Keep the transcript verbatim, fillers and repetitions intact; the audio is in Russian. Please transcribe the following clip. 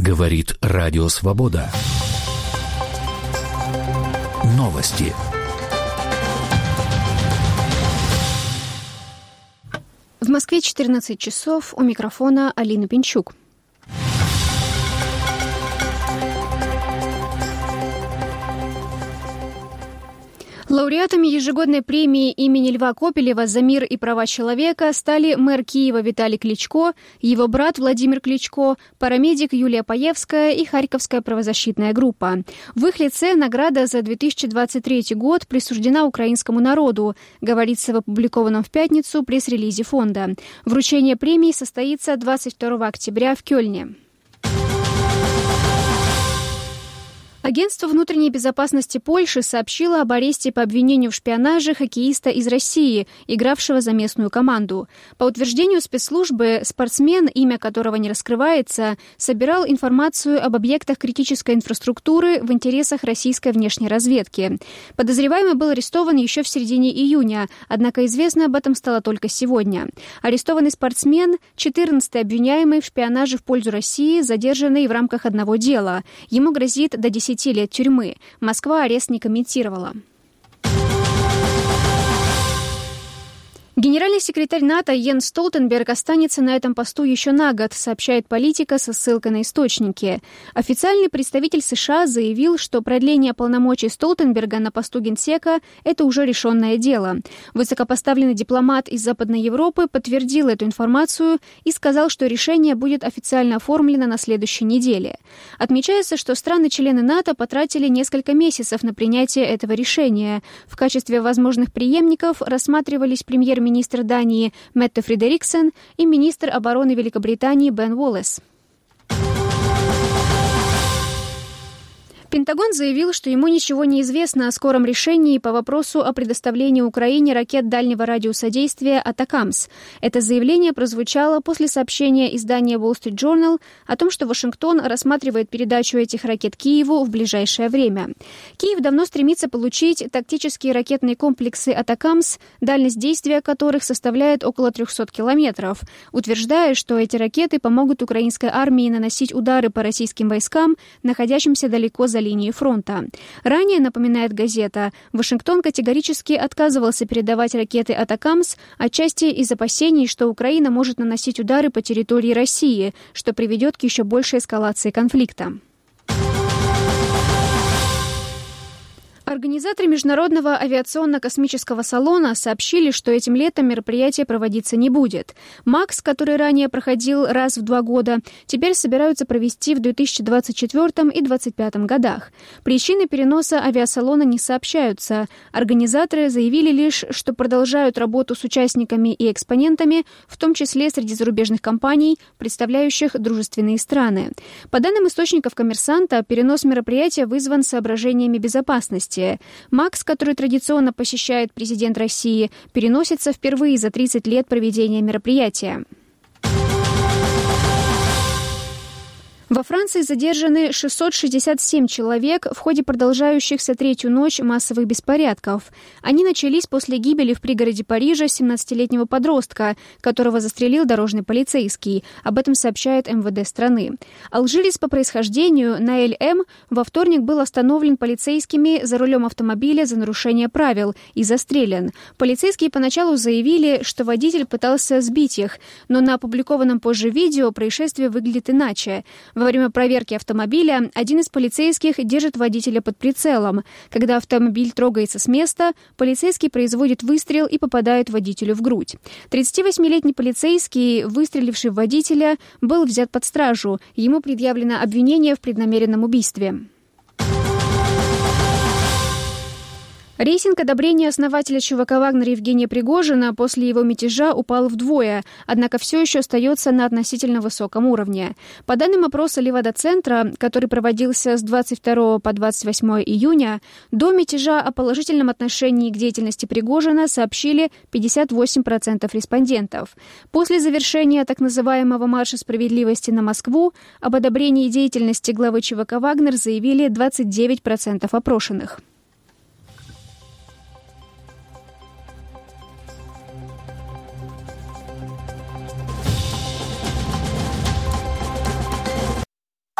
Говорит Радио Свобода. Новости. В Москве четырнадцать часов. У микрофона Алина Пинчук. Лауреатами ежегодной премии имени Льва Копелева за мир и права человека стали мэр Киева Виталий Кличко, его брат Владимир Кличко, парамедик Юлия Паевская и Харьковская правозащитная группа. В их лице награда за две тысячи двадцать третий год присуждена украинскому народу, говорится в опубликованном в пятницу пресс-релизе фонда. Вручение премии состоится двадцать второго октября в Кёльне. Агентство внутренней безопасности Польши сообщило об аресте по обвинению в шпионаже хоккеиста из России, игравшего за местную команду. По утверждению спецслужбы, спортсмен, имя которого не раскрывается, собирал информацию об объектах критической инфраструктуры в интересах российской внешней разведки. Подозреваемый был арестован еще в середине июня, однако известно об этом стало только сегодня. Арестованный спортсмен – четырнадцатый обвиняемый в шпионаже в пользу России, задержанный в рамках одного дела. Ему грозит до десяти лет тюрьмы. Москва арест не комментировала. Генеральный секретарь НАТО Йенс Столтенберг останется на этом посту еще на год, сообщает Политика со ссылкой на источники. Официальный представитель США заявил, что продление полномочий Столтенберга на посту генсека – это уже решенное дело. Высокопоставленный дипломат из Западной Европы подтвердил эту информацию и сказал, что решение будет официально оформлено на следующей неделе. Отмечается, что страны-члены НАТО потратили несколько месяцев на принятие этого решения. В качестве возможных преемников рассматривались премьер-министр министр Дании Метте Фредериксен и министр обороны Великобритании Бен Уоллес. Пентагон заявил, что ему ничего не известно о скором решении по вопросу о предоставлении Украине ракет дальнего радиуса действия «Атакамс». Это заявление прозвучало после сообщения издания Wall Street Journal о том, что Вашингтон рассматривает передачу этих ракет Киеву в ближайшее время. Киев давно стремится получить тактические ракетные комплексы «Атакамс», дальность действия которых составляет около трехсот километров, утверждая, что эти ракеты помогут украинской армии наносить удары по российским войскам, находящимся далеко за линии фронта. Ранее, напоминает газета, Вашингтон категорически отказывался передавать ракеты «Атакамс», отчасти из опасений, что Украина может наносить удары по территории России, что приведет к еще большей эскалации конфликта. Организаторы Международного авиационно-космического салона сообщили, что этим летом мероприятие проводиться не будет. МАКС, который ранее проходил раз в два года, теперь собираются провести в две тысячи двадцать четвёртом и две тысячи двадцать пятом годах. Причины переноса авиасалона не сообщаются. Организаторы заявили лишь, что продолжают работу с участниками и экспонентами, в том числе среди зарубежных компаний, представляющих дружественные страны. По данным источников «Коммерсанта», перенос мероприятия вызван соображениями безопасности. МАКС, который традиционно посещает президент России, переносится впервые за тридцать лет проведения мероприятия. Во Франции задержаны шестьсот шестьдесят семь человек в ходе продолжающихся третью ночь массовых беспорядков. Они начались после гибели в пригороде Парижа семнадцатилетнего подростка, которого застрелил дорожный полицейский. Об этом сообщает эм вэ дэ страны. Алжирец по происхождению Наэль М. во вторник был остановлен полицейскими за рулем автомобиля за нарушение правил и застрелен. Полицейские поначалу заявили, что водитель пытался сбить их, но на опубликованном позже видео происшествие выглядит иначе. Во время проверки автомобиля один из полицейских держит водителя под прицелом. Когда автомобиль трогается с места, полицейский производит выстрел и попадает водителю в грудь. тридцативосьмилетний полицейский, выстреливший в водителя, был взят под стражу. Ему предъявлено обвинение в преднамеренном убийстве. Рейтинг одобрения основателя ЧВК «Вагнер» Евгения Пригожина после его мятежа упал вдвое, однако все еще остается на относительно высоком уровне. По данным опроса Левада-центра, который проводился с двадцать второго по двадцать восьмое июня, до мятежа о положительном отношении к деятельности Пригожина сообщили пятьдесят восемь процентов респондентов. После завершения так называемого «Марша справедливости» на Москву об одобрении деятельности главы ЧВК «Вагнер» заявили двадцать девять процентов опрошенных.